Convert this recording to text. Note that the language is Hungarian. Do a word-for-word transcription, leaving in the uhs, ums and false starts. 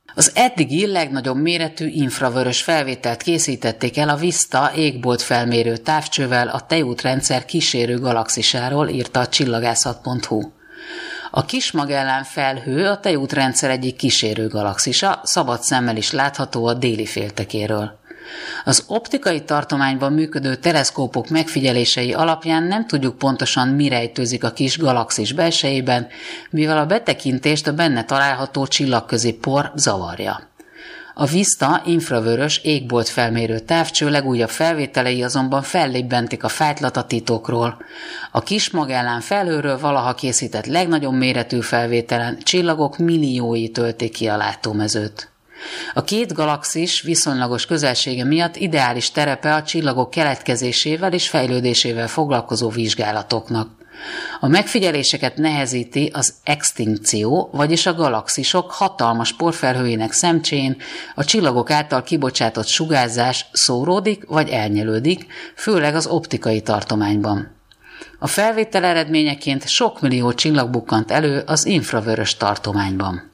Az eddigi legnagyobb méretű infravörös felvételt készítették el a Vista égbolt felmérő távcsővel a Tejútrendszer kísérő galaxisáról, írta a csillagászat pont hu. A Kis Magellán felhő a Tejútrendszer egyik kísérő galaxisa, szabad szemmel is látható a déli féltekéről. Az optikai tartományban működő teleszkópok megfigyelései alapján nem tudjuk pontosan, mi rejtőzik a kis galaxis belsejében, mivel a betekintést a benne található csillagközi por zavarja. A Vista infravörös égbolt felmérő távcső legújabb felvételei azonban fellébbentik a fájtlat a titokról. A Kis Magellán felhőről valaha készített legnagyobb méretű felvételen csillagok milliói töltik ki a látómezőt. A két galaxis viszonylagos közelsége miatt ideális terepe a csillagok keletkezésével és fejlődésével foglalkozó vizsgálatoknak. A megfigyeléseket nehezíti az extinkció, vagyis a galaxisok hatalmas porfelhőjének szemcsén a csillagok által kibocsátott sugárzás szóródik vagy elnyelődik, főleg az optikai tartományban. A felvétel eredményeként sok millió csillag bukkant elő az infravörös tartományban.